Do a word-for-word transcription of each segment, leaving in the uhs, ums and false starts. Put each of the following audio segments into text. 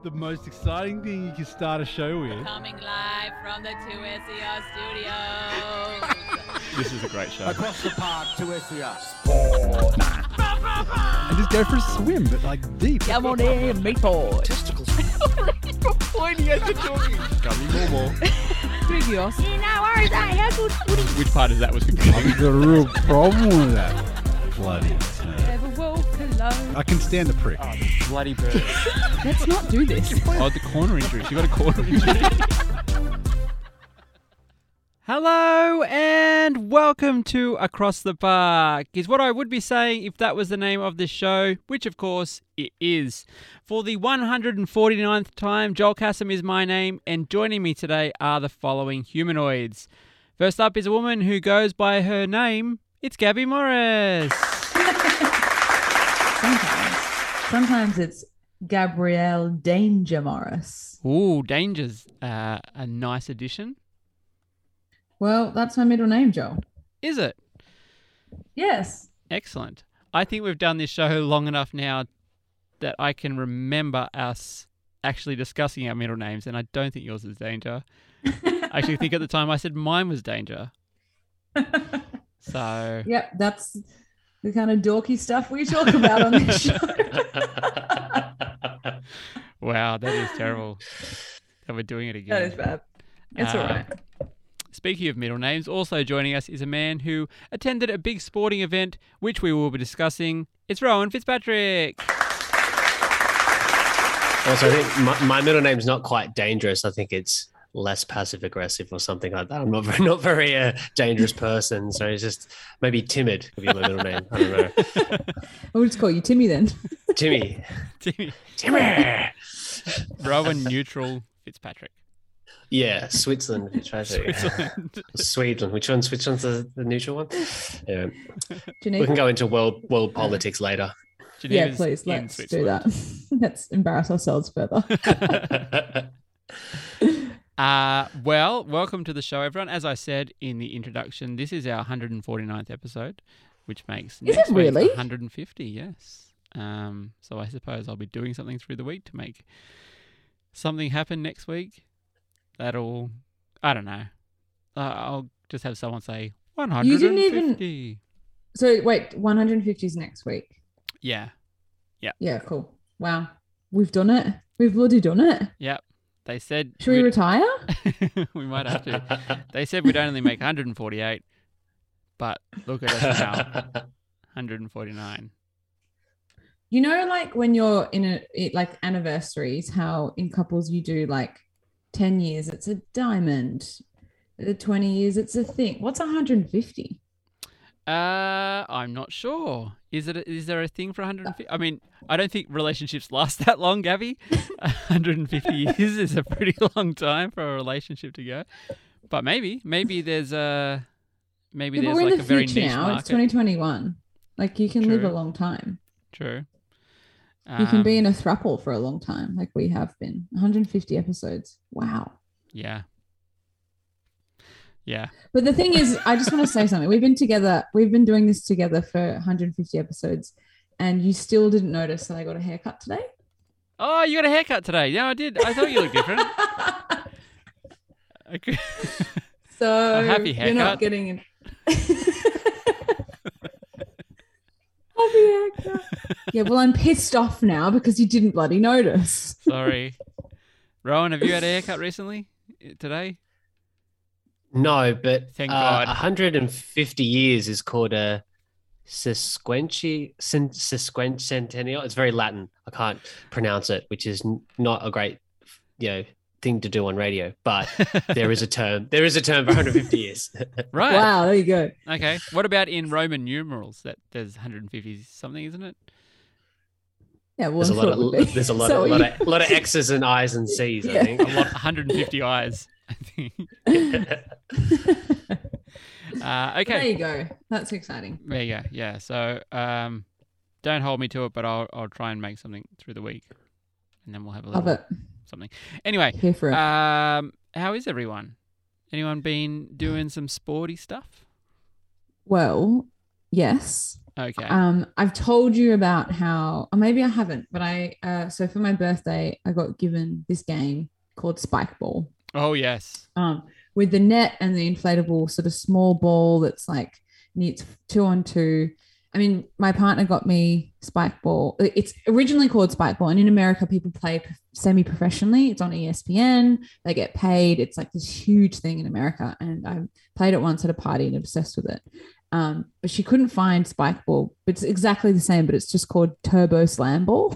the most exciting thing you can start a show with. Coming live from the two S E R studios. This is a great show. Across the park, two S E R. And just go for a swim, but like deep. Come on in, meat boy. Testicles. You're pointing as you're talking. Coming more, more. Trigios. No worries, eh? How good footy. Which part of that was confusing? I've got a real problem with that. Bloody turd. Never walk alone. I can stand the prick. Oh, bloody bird. Let's not do this. Oh, the corner injury. She got a corner injury. Hello and welcome to Across the Park, is what I would be saying if that was the name of this show, which of course it is. For the one hundred forty-ninth time, Joel Kassam is my name, and joining me today are the following humanoids. First up is a woman who goes by her name. It's Gabby Morris. Sometimes. Sometimes it's Gabrielle Danger Morris. Ooh, Danger's uh, a nice addition. Well, that's my middle name, Joel. Is it? Yes. Excellent. I think we've done this show long enough now that I can remember us actually discussing our middle names, and I don't think yours is Danger. I actually think at the time I said mine was Danger. So... Yep, that's the kind of dorky stuff we talk about on this show. Wow, that is terrible that we're doing it again. That is bad. It's Uh, all right. Speaking of middle names, also joining us is a man who attended a big sporting event, which we will be discussing. It's Rowan Fitzpatrick. Also, I think my, my middle name's not quite dangerous. I think it's less passive aggressive or something like that. I'm not very, not very uh, dangerous person, so it's just maybe timid could be my middle name. I don't know. We'll just call you Timmy then. Timmy. Timmy. Timmy. Rowan Neutral Fitzpatrick. Yeah, Switzerland. Fitzpatrick. Switzerland. Sweden. Which one? Which one's the, the neutral one? Yeah. We Geneva. can go into world world politics later. Yeah, Geneva's please, in let's do Switzerland. that. Let's embarrass ourselves further. Uh, well, welcome to the show, everyone. As I said in the introduction, this is our one hundred forty-ninth episode, which makes Is next it week really? one hundred fifty, yes. Um, so I suppose I'll be doing something through the week to make something happen next week. That'll, I don't know. Uh, I'll just have someone say one hundred fifty. You didn't even- So wait, one hundred fifty is next week. Yeah. Yeah, cool. Wow. We've done it. We've bloody done it. Yep. They said... Should we we'd- retire? we might have to. They said we'd only make one hundred forty-eight, but look at us now, one hundred forty-nine. You know, like when you're in a it, like anniversaries, how in couples you do like ten years, it's a diamond. The twenty years, it's a thing. What's one hundred fifty? Uh, I'm not sure. Is it? A, is there a thing for one hundred fifty? I mean, I don't think relationships last that long, Gabby. one hundred fifty years is a pretty long time for a relationship to go. But maybe, maybe there's a maybe Yeah, but there's we're like in a the very future niche now. market. It's twenty twenty-one. Like you can live True. a long time. True. You can be Um, in a throuple for a long time, like we have been. one hundred fifty episodes. Wow. Yeah. Yeah. But the thing is, I just want to say something. We've been together. We've been doing this together for one hundred fifty episodes, and you still didn't notice that I got a haircut today. Oh, you got a haircut today. Yeah, I did. I thought you looked different. Okay. So A happy you're not haircut. getting it. Happy haircut. Yeah, well, I'm pissed off now because you didn't bloody notice. Sorry. Rowan, have you had a haircut recently? Today? No, but Thank uh, God. one hundred fifty years is called a sesquicentennial. Sesquicentennial. It's very Latin. I can't pronounce it, which is n- not a great, you know, thing to do on radio. But there is a term. There is a term for one hundred fifty years. Right. Wow, there you go. Okay. What about in Roman numerals? That there's one hundred fifty something, isn't it? Yeah, well, There's a I'm lot sure of it would be. there's a lot So of, you- lot of lot of X's and I's and C's. Yeah. I think. A lot, one hundred fifty eyes, I think. Uh, okay. There you go. That's exciting. There you go. Yeah. So um, don't hold me to it, but I'll I'll try and make something through the week, and then we'll have a Love little it. something. Anyway, Here for it. um, how is everyone? Anyone been doing some sporty stuff? Well, yes. Okay. Um, I've told you about how, or maybe I haven't, but I, uh, so for my birthday, I got given this game called Spike Ball. Oh, yes. Um, with the net and the inflatable sort of small ball that's like needs two on two. I mean, my partner got me Spike Ball. It's originally called Spike Ball, and in America, people play semi-professionally. It's on E S P N. They get paid. It's like this huge thing in America, and I played it once at a party and obsessed with it. Um, but she couldn't find Spike Ball. It's exactly the same, but it's just called Turbo Slam Ball.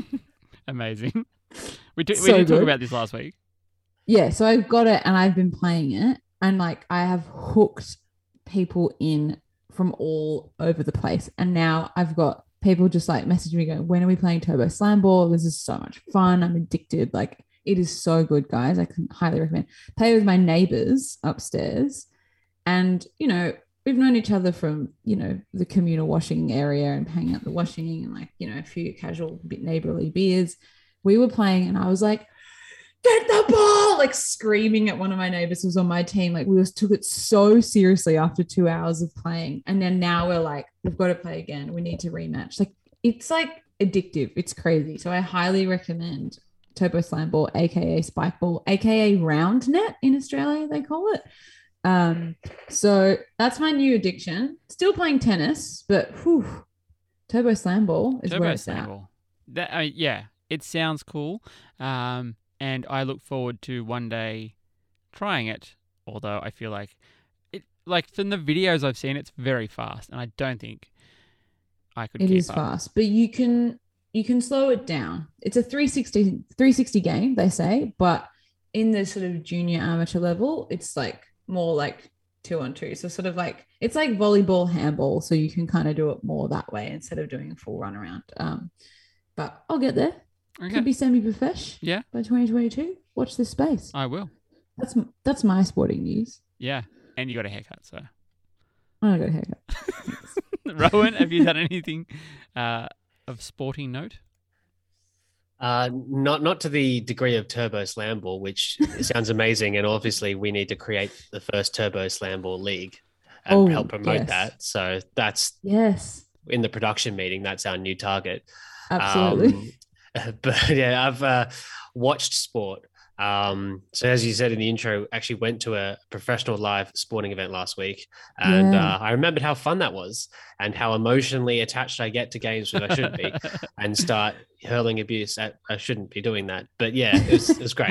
Amazing. We, do, So we did talk good. about this last week. Yeah, so I've got it and I've been playing it, and like I have hooked people in from all over the place. And now I've got people just like messaging me going, when are we playing Turbo Slam Ball? This is so much fun. I'm addicted. Like it is so good, guys. I can highly recommend. Play with my neighbors upstairs. And, you know, we've known each other from, you know, the communal washing area and hanging out the washing and like, you know, a few casual bit neighborly beers. We were playing and I was like, get the ball, like screaming at one of my neighbors who was on my team. Like we just took it so seriously after two hours of playing. And then now we're like, we've got to play again. We need to rematch. Like it's like addictive. It's crazy. So I highly recommend Turbo Slam Ball, aka Spike Ball, aka Round Net in Australia, they call it. Um, so that's my new addiction. Still playing tennis, but whew, Turbo Slam Ball is Turbo where it's Slam at. Ball. That, uh, yeah, it sounds cool. Um, and I look forward to one day trying it. Although I feel like it, like from the videos I've seen, it's very fast, and I don't think I could. It keep is up. fast, but you can you can slow it down. It's a three sixty, three sixty game, they say, but in the sort of junior amateur level, it's like more like two on two. So sort of like it's like volleyball, handball. So you can kind of do it more that way instead of doing a full run around. Um, but I'll get there. Okay. Could be semi-profesh. Yeah. By twenty twenty-two. Watch this space. I will. That's that's my sporting news. Yeah, and you got a haircut, so. I got a haircut. Rowan, have you done anything uh, of sporting note? Uh, not not to the degree of Turbo Slam Ball, which sounds amazing, and obviously we need to create the first Turbo Slam Ball league and Oh, help promote yes. that. So that's Yes, in the production meeting. That's our new target. absolutely. Um, but yeah, I've uh, watched sport. Um, so as you said in the intro, actually went to a professional live sporting event last week, and Yeah. uh, I remembered how fun that was and how emotionally attached I get to games that I shouldn't be, and start hurling abuse at I shouldn't be doing that. But yeah, it was, it was great.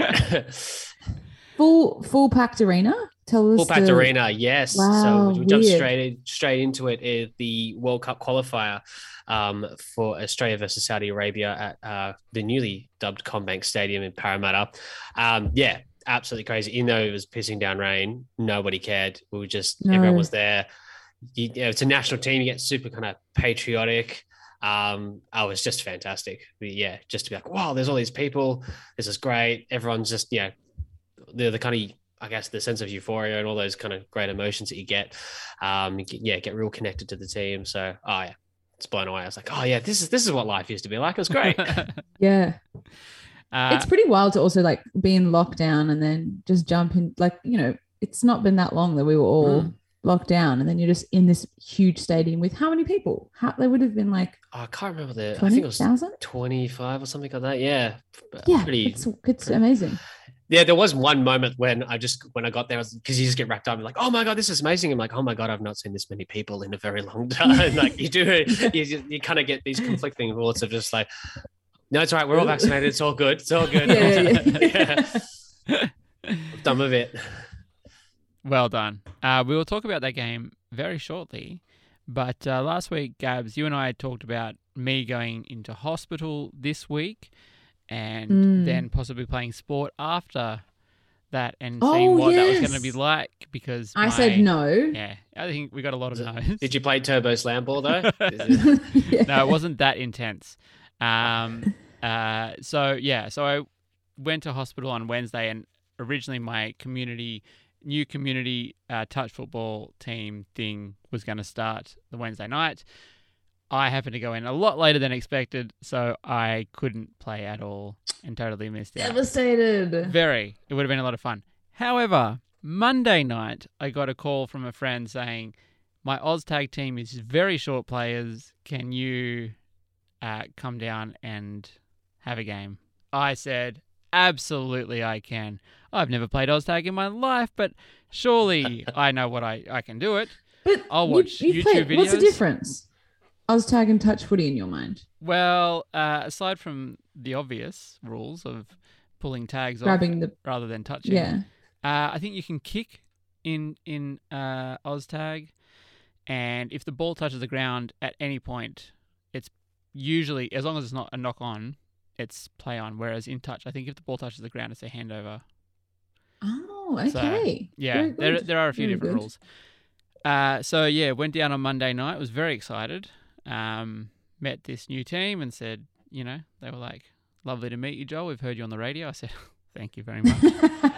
full full packed arena. Tell us Full packed the- arena, yes. Wow, so we jumped weird. straight in, straight into it. In the World Cup qualifier um, for Australia versus Saudi Arabia at uh, the newly dubbed Combank Stadium in Parramatta. Um, yeah, absolutely crazy. Even though it was pissing down rain, nobody cared. We were just No. everyone was there. You, you know, it's a national team. You get super kind of patriotic. Um, oh, it was just fantastic. But yeah, just to be like, wow, there's all these people. This is great. Everyone's just yeah, the the kind of I guess the sense of euphoria and all those kind of great emotions that you get. Um, you get, yeah, get real connected to the team. So, oh yeah, it's blown away. I was like, oh yeah, this is this is what life used to be like. It was great. Yeah, uh, it's pretty wild to also like be in lockdown and then just jump in. Like you know, it's not been that long that we were all Mm. locked down, and then you're just in this huge stadium with how many people? How there would have been like Oh, I can't remember the. I think twenty it was thousand. twenty-five or something like that. Yeah, Yeah, pretty. it's it's amazing. Yeah, there was one moment when I just when I got there, because you just get wrapped up, like, oh my god, this is amazing. I'm like, oh my god, I've not seen this many people in a very long time. Like you do, you, just- you kind of get these conflicting thoughts of just like, no, it's all right, we're all vaccinated, it's all good, it's all good. Yeah, yeah, Yeah. Done with it. Well done. Uh, we will talk about that game very shortly. But uh, last week, Gabs, you and I talked about me going into hospital this week and Mm. then possibly playing sport after that and Oh, seeing what that was going to yes. be like because I my- said no. Yeah, I think we got a lot of no's. Did you play Turbo Slam Ball though? Is it- Yeah. No, it wasn't that intense. Um, uh, so yeah, so I went to hospital on Wednesday, and originally my community, new community uh, touch football team thing was going to start the Wednesday night. I happened to go in a lot later than expected, so I couldn't play at all and totally missed out. Devastated. Very. It would have been a lot of fun. However, Monday night, I got a call from a friend saying, my Oz tag team is very short players. Can you uh, come down and have a game? I said, absolutely I can. I've never played Oz tag in my life, but surely I know what I, I can do it. But I'll watch you, you YouTube played, videos. What's the difference? Oztag and touch footy in your mind? Well, uh, aside from the obvious rules of pulling tags Grabbing off the rather than touching, yeah. uh, I think you can kick in in uh, Oztag, and if the ball touches the ground at any point, it's usually, as long as it's not a knock on, it's play on. Whereas in touch, I think if the ball touches the ground, it's a handover. Oh, So, okay. yeah, Very there good. there are a few Very different good. rules. Uh, so yeah, went down on Monday night. Was very excited. Um, met this new team and said, you know, they were like, "Lovely to meet you, Joel. We've heard you on the radio." I said, "Thank you very much."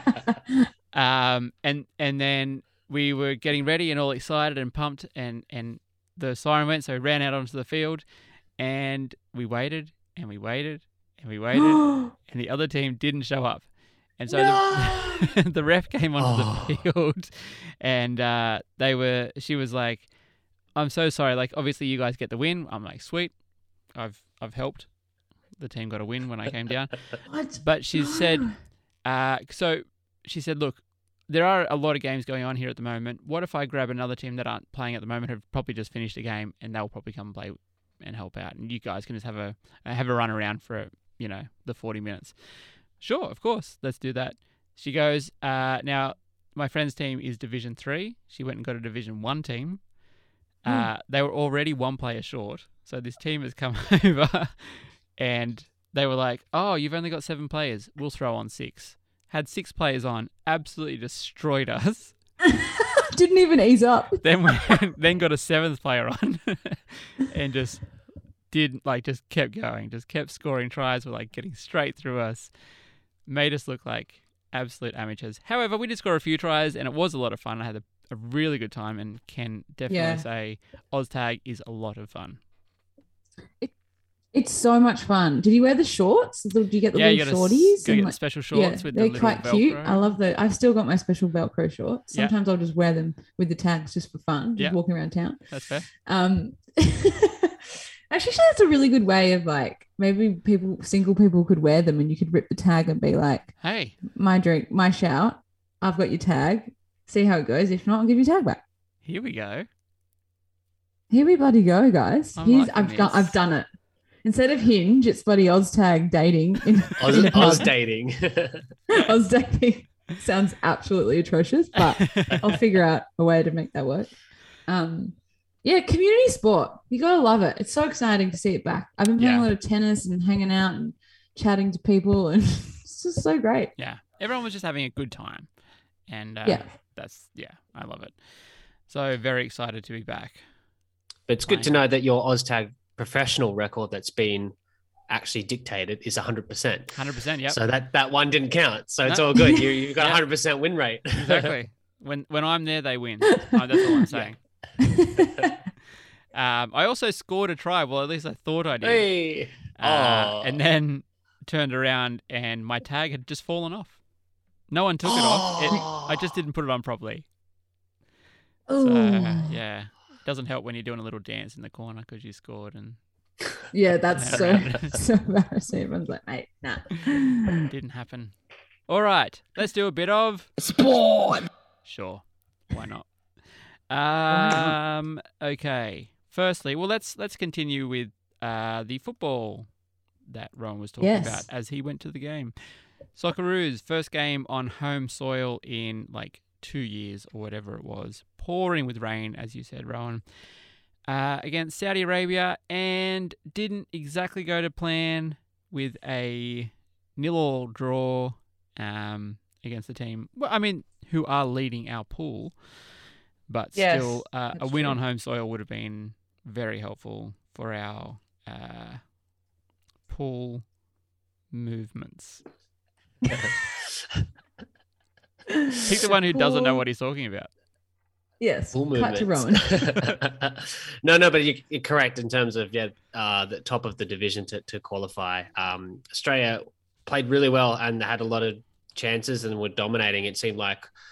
um, and and then we were getting ready and all excited and pumped, and and the siren went, so we ran out onto the field, and we waited and we waited and we waited, and the other team didn't show up. And so the, the ref came onto Oh. the field, and uh, they were. She was like, "I'm so sorry. Like, obviously, you guys get the win." I'm like, "Sweet, I've I've helped. The team got a win when I came down." What? But she said, uh, so she said, "Look, there are a lot of games going on here at the moment. What if I grab another team that aren't playing at the moment, have probably just finished a game, and they'll probably come and play and help out, and you guys can just have a have a run around for you know the forty minutes." Sure, of course, let's do that. She goes, uh, now my friend's team is Division Three. She went and got a Division One team. Uh, they were already one player short, so this team has come over, and they were like, "Oh, you've only got seven players. We'll throw on six." Had six players on, absolutely destroyed us. Didn't even ease up. Then we then got a seventh player on, and just did like just kept going, just kept scoring tries. Were like getting straight through us, made us look like absolute amateurs. However, we did score a few tries, and it was a lot of fun. I had a, a really good time, and can definitely Yeah. say Oztag is a lot of fun. It's so much fun. Did you wear the shorts? Did you get the yeah, you little got to shorties? go And get the like- special shorts with the they're little quite Velcro. cute. I love the. I've still got my special Velcro shorts. Yeah. Sometimes I'll just wear them with the tags just for fun, just Yeah. walking around town. That's fair. Um, actually, that's a really good way of like maybe people, single people, could wear them, and you could rip the tag and be like, Hey, "My drink, my shout. I've got your tag. See how it goes. If not, I'll give you your tag back." here we go. Here we bloody go, guys. I'm Here's, liking I've done. this. I've done it. Instead of Hinge, it's bloody Oztag dating. In, Oz, in a Oz pub. dating. Oz dating sounds absolutely atrocious, but I'll figure out a way to make that work. Um, yeah, community sport. You gotta love it. It's so exciting to see it back. I've been playing Yeah. a lot of tennis and hanging out and chatting to people, and it's just so great. Yeah, everyone was just having a good time, and uh, Yeah. that's yeah, I love it. So very excited to be back. But it's good to know that your Oztag professional record that's been actually dictated is one hundred percent. one hundred percent. Yep. So that, that one didn't count. So it's No. all good. You, you've got Yeah. a one hundred percent win rate. Exactly. When when I'm there, they win. Oh, that's all I'm saying. Um, I also scored a try. Well, at least I thought I did. Hey. Uh, Oh. and then turned around, and my tag had just fallen off. No one took it off. It, I just didn't put it on properly. So Ooh. yeah, doesn't help when you're doing a little dance in the corner because you scored and Yeah, that's so Around. so embarrassing. Everyone's like, mate, nah. didn't happen. All right, let's do a bit of Spawn! Sure, why not? Um, okay. Firstly, well, let's let's continue with uh, the football that Rowan was talking Yes. about as he went to the game. Socceroos, first game on home soil in like two years or whatever it was, pouring with rain, as you said, Rowan, uh, against Saudi Arabia, and didn't exactly go to plan with a nil-all draw um, against the team. Well, I mean, who are leading our pool, but Yes, still, uh, a that's win true. on home soil would have been very helpful for our uh, pool movements. Pick the one who doesn't know what he's talking about. Yes, Full cut to Rowan. movements. no, no, but you, you're correct in terms of yeah, uh, the top of the division to, to qualify. Um, Australia played really well and had a lot of chances and were dominating. It seemed like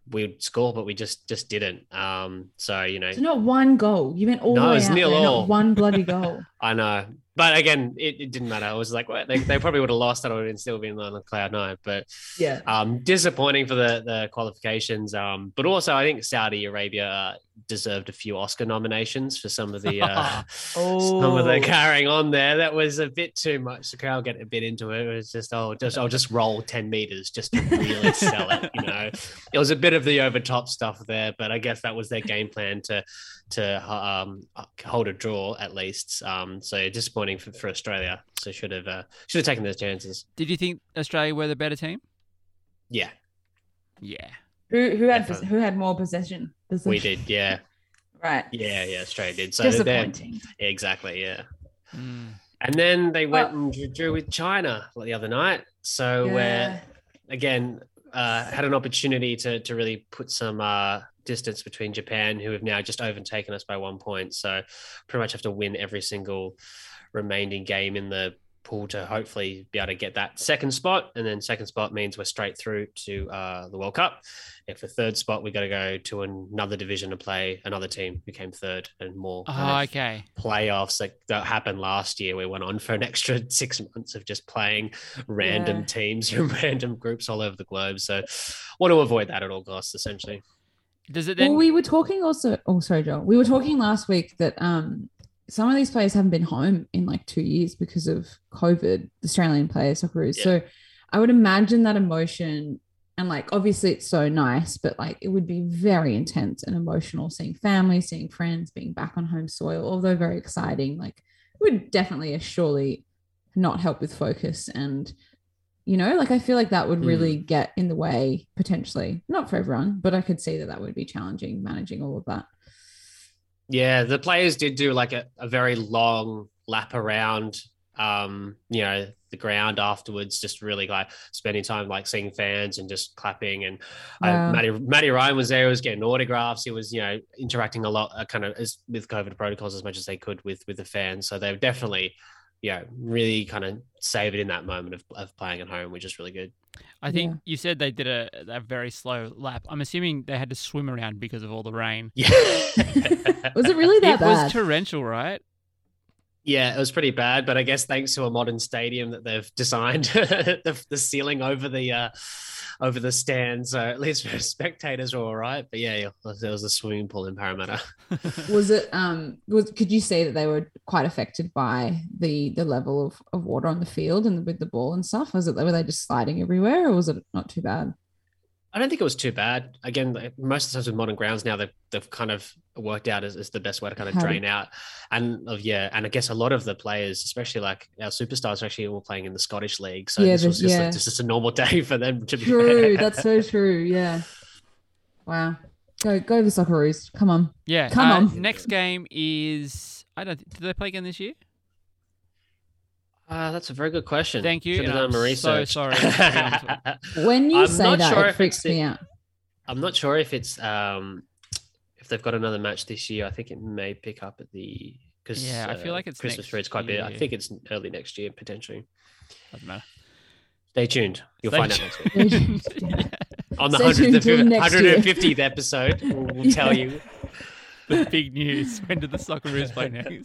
we'd score, but we just just didn't. Um, so you know, So not one goal. You went all No, the it way was out nil there, all. not one bloody goal. I know. But again, it, it didn't matter. I was like, well, they, they probably would have lost. I would have still been on the cloud nine. But Yeah. um, disappointing for the the qualifications. Um, but also, I think Saudi Arabia uh, deserved a few Oscar nominations for some of the uh, some of the Oh. carrying on there. That was a bit too much. The crowd getting a bit into it. It was just, oh, just I'll just roll ten meters just to really sell it. You know, it was a bit of the over top stuff there, but I guess that was their game plan to to um, hold a draw at least. Um, so disappointing for, for Australia. So should have uh, should have taken those chances. Did you think Australia were the better team? Yeah, Yeah. Who who had Definitely. who had more possession? possession? we did. Yeah, Right. yeah, yeah. Australia did. So they're- Disappointing. exactly. Yeah. Mm. And then they went Well- and drew, drew with China the other night. So Yeah. we're again uh, had an opportunity to to really put some uh, distance between Japan, who have now just overtaken us by one point. So pretty much have to win every single remaining game in the pool to hopefully be able to get that second spot. And then second spot means we're straight through to uh, the World Cup. And for third spot, we got to go to another division to play another team who came third and more kind Oh, of okay. playoffs like that happened last year. We went on for an extra six months of just playing random Yeah. teams from random groups all over the globe. So want to avoid that at all costs, essentially. Does it then? Well, we were talking also. Oh, sorry, Joel. We were talking last week that um some of these players haven't been home in like two years because of COVID. The Australian players, Socceroos. Yeah. So I would imagine that emotion, and like obviously it's so nice, but like it would be very intense and emotional seeing family, seeing friends, being back on home soil. Although very exciting, like it would definitely, surely, not help with focus and. You know, like I feel like that would really get in the way potentially, not for everyone, but I could see that that would be challenging managing all of that. Yeah, the players did do like a, a very long lap around, um, you know, the ground afterwards, just really like spending time like seeing fans and just clapping. And Wow. uh, Matty, Matty Ryan was there, he was getting autographs. He was, you know, interacting a lot, uh, kind of as with COVID protocols as much as they could with with the fans. So they've definitely, yeah, really kind of savored in that moment of, of playing at home, which is really good. I think Yeah. you said they did a, a very slow lap. I'm assuming they had to swim around because of all the rain. Yeah. Was it really that It bad? was torrential, right? Yeah, it was pretty bad, but I guess thanks to a modern stadium that they've designed, the, the ceiling over the uh, over the stand, so at least for spectators are all right. But yeah, yeah, there was a swimming pool in Parramatta. Was it um was could you see that they were quite affected by the the level of, of water on the field and with the ball and stuff? Was it were they just sliding everywhere or was it not too bad? I don't think it was too bad. Again, like, most of the times with modern grounds now, they've, they've kind of worked out as, as the best way to kind of How to- drain out. And of yeah, and I guess a lot of the players, especially like our superstars, are actually all playing in the Scottish League. So Yeah, this was there's- just, yeah. a, just, just a normal day for them to be True, fair. that's so true. Yeah. Wow. Go go the Socceroos. Come on. Yeah. Come uh, on. Next game is I don't. Did they play again this year? Uh, that's a very good question. Thank you, Should have and done my I'm so research. sorry, to be honest When you I'm say not that, sure it if freaks it's me the- out. I'm not sure if it's um if they've got another match this year. I think it may pick up at the because Yeah, I feel like it's Christmas next period's quite big. I year. think it's early next year potentially. Doesn't matter. Stay tuned. You'll Stay find out next week Yeah. on the Stay tuned till next year. one hundred fiftieth episode. We'll, we'll tell you. The big news. When did the Socceroos play next?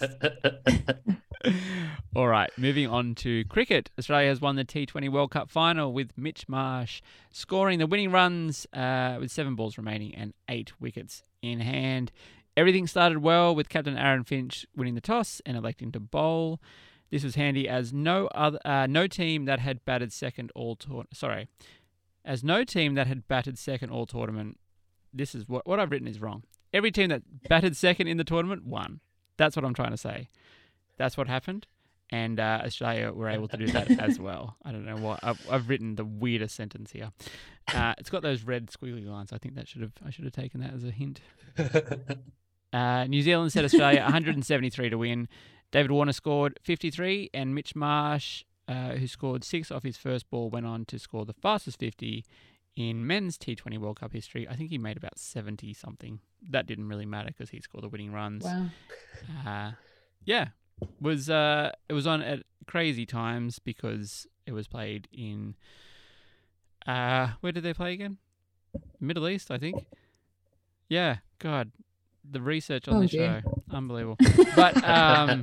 All right, moving on to cricket. Australia has won the T twenty World Cup final with Mitch Marsh scoring the winning runs uh, with seven balls remaining and eight wickets in hand. Everything started well with captain Aaron Finch winning the toss and electing to bowl. This was handy as no other uh, no team that had batted second all tour- sorry, as no team that had batted second all tournament. This is what what I've written is wrong. Every team that batted second in the tournament won. That's what I'm trying to say. That's what happened, and uh, Australia were able to do that as well. I don't know what I've, I've written the weirdest sentence here. Uh, it's got those red squiggly lines. I think that should have I should have taken that as a hint. Uh, New Zealand set Australia one hundred seventy-three to win. David Warner scored fifty-three, and Mitch Marsh, uh, who scored six off his first ball, went on to score the fastest fifty in men's T twenty World Cup history. I think he made about seventy something. That didn't really matter because he scored the winning runs. Wow. Uh, yeah, was uh, it was on at crazy times because it was played in. Uh, where did they play again? Middle East, I think. Yeah, God, the research on Oh, this dear. show, unbelievable. But um,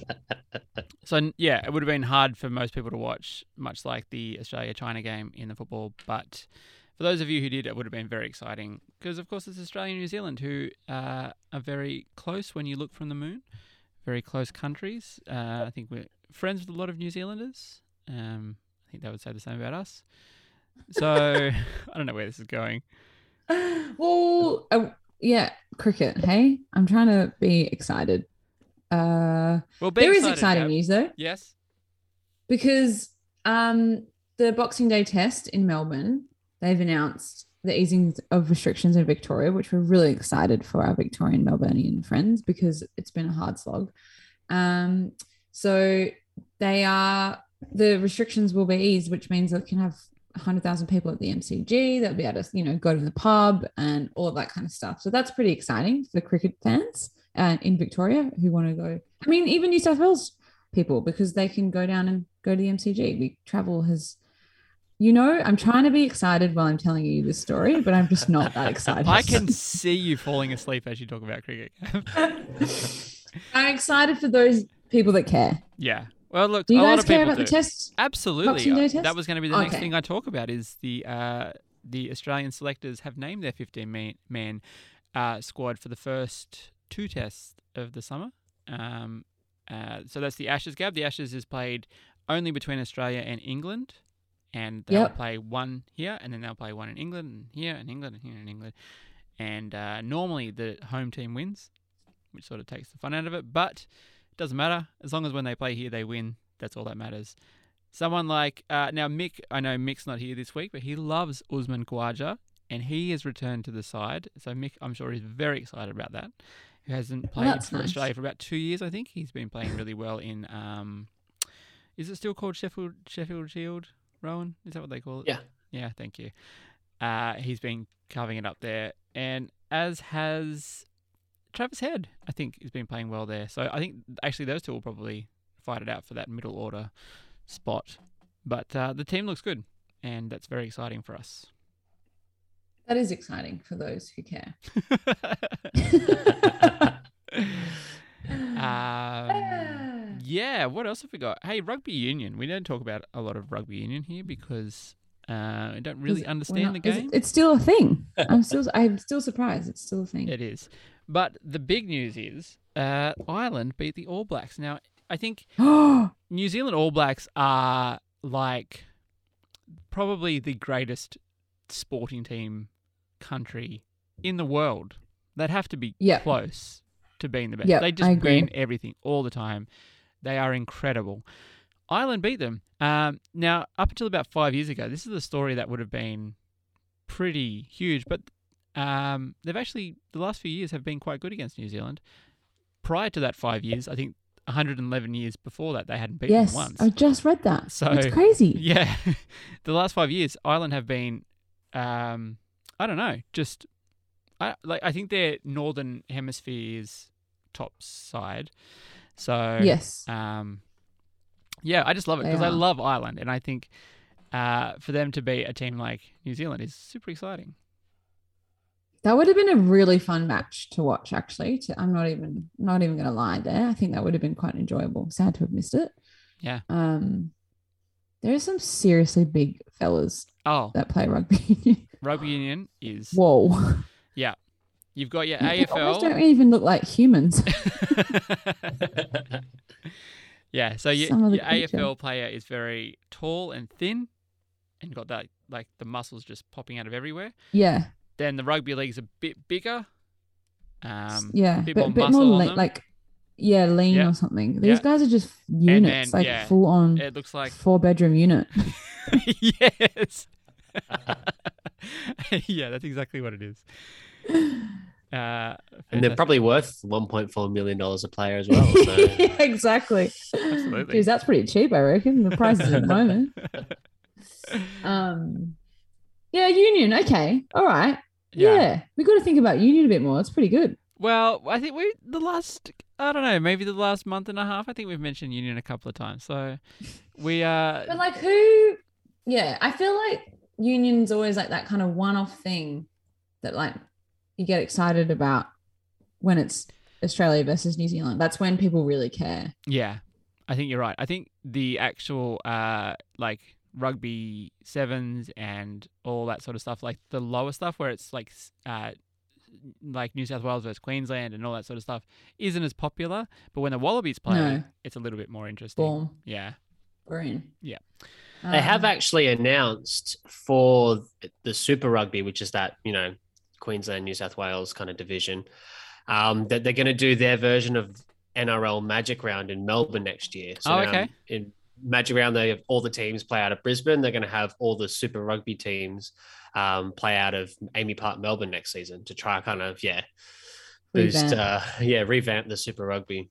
so n- yeah, it would have been hard for most people to watch, much like the Australia-China game in the football. But for those of you who did, it would have been very exciting because, of course, it's Australia and New Zealand who uh, are very close when you look from the moon. Very close countries. Uh, I think we're friends with a lot of New Zealanders. Um, I think they would say the same about us. So I don't know where this is going. Well, uh, yeah, cricket. Hey, I'm trying to be excited. Uh, Well, be there is excited, exciting Gab. news though, Yes. because um, the Boxing Day test in Melbourne, they've announced the easing of restrictions in Victoria, which we're really excited for our Victorian Melburnian friends because it's been a hard slog. Um, so they are the restrictions will be eased, which means they can have one hundred thousand people at the M C G. They'll be able to, you know, go to the pub and all of that kind of stuff. So that's pretty exciting for cricket fans uh, in Victoria who want to go. I mean, even New South Wales people, because they can go down and go to the M C G. We travel has, you know, I'm trying to be excited while I'm telling you this story, but I'm just not that excited. I can see you falling asleep as you talk about cricket. I'm excited for those people that care. Yeah. Well, look, Do you a lot guys of care people about do. the test? Absolutely. Boxing Day Uh, test? That was going to be the next Okay. thing I talk about is the uh, the Australian selectors have named their fifteen-man uh, squad for the first two tests of the summer. Um, uh, so that's the Ashes, Gab. The Ashes is played only between Australia and England, and they'll Yep. play one here, and then they'll play one in England, and here, and England, and here, and England. And uh, normally the home team wins, which sort of takes the fun out of it, but it doesn't matter. As long as when they play here, they win. That's all that matters. Someone like, uh, now Mick, I know Mick's not here this week, but he loves Usman Khawaja, and he has returned to the side. So Mick, I'm sure, is very excited about that. Who hasn't played that's for nice. Australia for about two years, I think. He's been playing really well in, um, is it still called Sheffield Sheffield Shield, Rowan? Is that what they call it? Yeah. Yeah, thank you. Uh, he's been carving it up there, and as has Travis Head, I think, has been playing well there. So I think actually those two will probably fight it out for that middle order spot. But uh, the team looks good, and that's very exciting for us. That is exciting for those who care. um, yeah, what else have we got? Hey, rugby union. We don't talk about a lot of rugby union here because uh, I don't really Is it- understand we're the not- is it- game. it's still a thing. I'm still I'm still surprised. It's still a thing. It is. But the big news is uh, Ireland beat the All Blacks. Now, I think Oh, New Zealand All Blacks are like probably the greatest sporting team country in the world. They'd have to be Yep. close to being the best. Yep, they I just agree. win everything all the time. They are incredible. Ireland beat them. Um, now, up until about five years ago, this is a story that would have been pretty huge, but um, they've actually, the last few years have been quite good against New Zealand. Prior to that five years, I think one hundred eleven years before that, they hadn't beaten yes, them once. I just read that. So- it's crazy. Yeah, the last five years, Ireland have been, um, I don't know, just I like I think they're Northern Hemisphere's top side. So Yes. um, yeah, I just love it They because I are. love Ireland, and I think uh, for them to beat a team like New Zealand is super exciting. That would have been a really fun match to watch, actually. To, I'm not even not even gonna lie there. I think that would have been quite enjoyable. Sad to have missed it. Yeah. Um there are some seriously big fellas Oh, that play rugby. rugby union is Whoa. yeah. You've got your They almost A F L. don't even look like humans. Yeah, so your, Some of the your A F L creature. player is very tall and thin and got that, like, the muscles just popping out of everywhere. Yeah. Then the rugby league's a bit bigger. Um, Yeah. bit But more bit muscle more on lean, them. like yeah, lean Yeah. or something. These Yeah. guys are just units, then, like yeah, full on It looks like, four bedroom unit. yes. Yeah, that's exactly what it is. Uh, And they're fantastic. probably worth one point four million dollars a player as well. So. exactly. Absolutely. Jeez, that's pretty cheap, I reckon. The prices at the moment. Um, yeah, Union. Okay, all right. Yeah. Yeah, we got to think about Union a bit more. It's pretty good. Well, I think we the last I don't know, maybe the last month and a half. I think we've mentioned Union a couple of times. So we uh But like, who? Yeah, I feel like union's always like that kind of one-off thing that like you get excited about when it's Australia versus New Zealand. That's when people really care. Yeah, I think you're right. I think the actual uh, like rugby sevens and all that sort of stuff, like the lower stuff where it's like uh, like New South Wales versus Queensland and all that sort of stuff, isn't as popular. But when the Wallabies play, No. it's a little bit more interesting. Boom. Yeah. We're in. Yeah. They have Um, actually announced for the Super Rugby, which is that, you know, Queensland, New South Wales kind of division, um, that they're going to do their version of N R L Magic Round in Melbourne next year. So Oh, now okay. in Magic Round, they have all the teams play out of Brisbane. They're going to have all the Super Rugby teams um, play out of Amy Park, Melbourne next season to try kind of, yeah, boost, Revamp. uh, yeah, revamp the Super Rugby.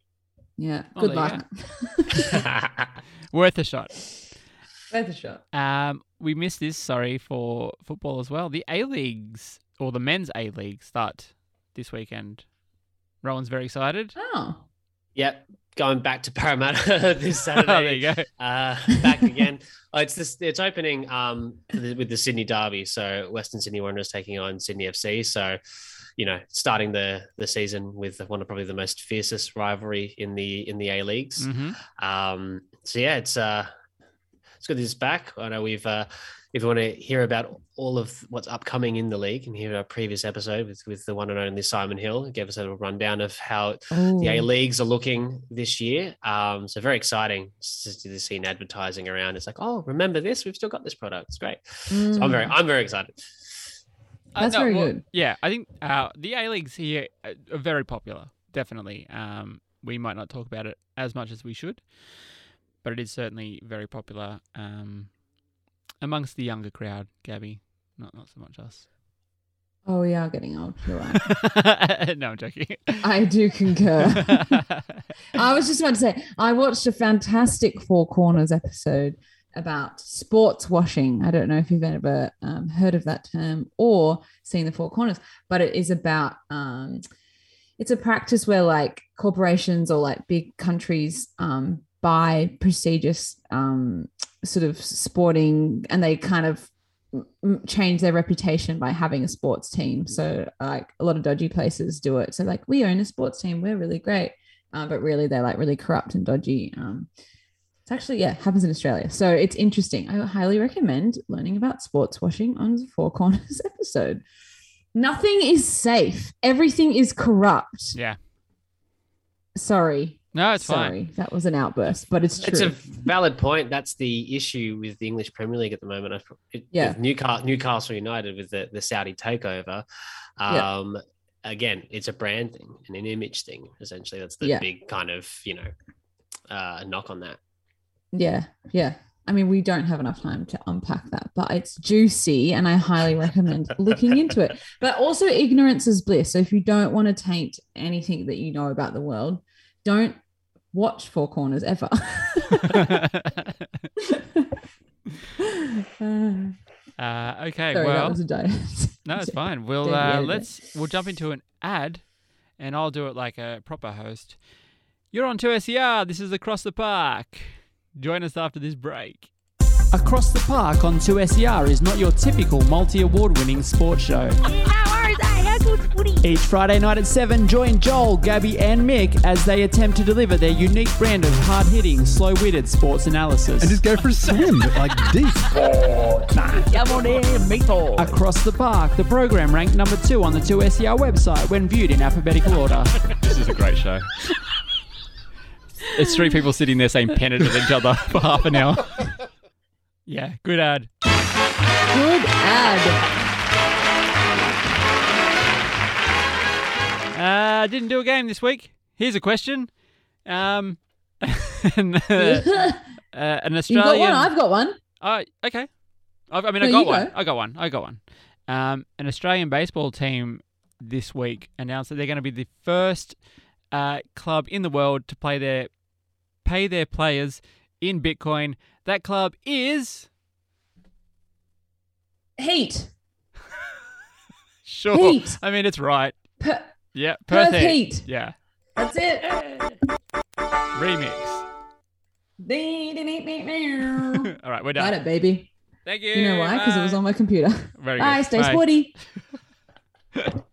Yeah. Oh, Good there you luck. Worth a shot. Worth a shot. Um, we missed this, sorry, for football as well. The A-Leagues, or the men's A-League, start this weekend. Rowan's very excited. Oh. Yep, going back to Parramatta this Saturday. Oh, there you go. Uh, back again. Oh, it's this. It's opening um with the Sydney Derby. So Western Sydney Wanderers taking on Sydney F C. So, you know, starting the the season with one of probably the most fiercest rivalry in the in the A Leagues. hmm Um, so yeah, it's uh, it's good that it's back. I know we've uh, if you want to hear about all of what's upcoming in the league and hear our previous episode with with the one and only Simon Hill, he gave us a little rundown of how Oh. the A Leagues are looking this year. Um, so very exciting just to see advertising around. It's like, oh, remember this? We've still got this product. It's great. So I'm very, I'm very excited. That's very good. Yeah, I think uh, the A-Leagues here are very popular, definitely. Um, we might not talk about it as much as we should, but it is certainly very popular um, amongst the younger crowd, Gabby. Not not so much us. Oh, we are getting old. You're right. No, I'm joking. I do concur. I was just about to say, I watched a fantastic Four Corners episode about sports washing. I don't know if you've ever um, heard of that term or seen the Four Corners, but it is about, um, it's a practice where like corporations or like big countries um, buy prestigious um, sort of sporting, and they kind of m- change their reputation by having a sports team. So like a lot of dodgy places do it. So like, we own a sports team, we're really great. Uh, but really they're like really corrupt and dodgy. Um, it's actually, yeah, happens in Australia. So it's interesting. I highly recommend learning about sports washing on the Four Corners episode. Nothing is safe. Everything is corrupt. Yeah. Sorry. No, it's Sorry. fine. That was an outburst, but it's true. It's a valid point. That's the issue with the English Premier League at the moment. I- It, Yeah. with Newcastle, Newcastle United with the, the Saudi takeover. Yeah. Um, Again, it's a brand thing and an image thing. Essentially, that's the Yeah. big kind of, you know, uh, knock on that. Yeah, yeah. I mean, we don't have enough time to unpack that, but it's juicy and I highly recommend looking into it. But also, ignorance is bliss. So if you don't want to taint anything that you know about the world, don't watch Four Corners ever. Uh, uh, okay, sorry, that well, was a diet. no, it's fine. We'll Debbie uh, edited it. let's we'll jump into an ad, and I'll do it like a proper host. You're on two S E R. This is Across the Park. Join us after this break. Across the Park on two S E R is not your typical multi-award winning sports show. Each Friday night at seven, join Joel, Gabby and Mick as they attempt to deliver their unique brand of hard-hitting, slow-witted sports analysis. And just go for a swim, like deep. Come on in, meatball. Across the Park, the program ranked number two on the two S E R website when viewed in alphabetical order. This is a great show. It's three people sitting there saying pennant at each other for half an hour. Yeah, good ad. Good ad. Uh, didn't do a game this week. Here's a question. Um, and, uh, uh, an You've Australian. got one. I've got one. Oh, okay. I've, I mean, I No, got you one. go. I got one. I got one. Um, an Australian baseball team this week announced that they're going to be the first uh, club in the world to play their pay their players in Bitcoin. That club is Heat. sure. Heat. I mean, it's right. Per- Yeah, Perth Perth Heat. Heat. Yeah, That's it. remix. All right, we're Got done. it, baby. Thank you. You know why? Because it was Bye. on my computer. Very Bye. good. Stay sporty.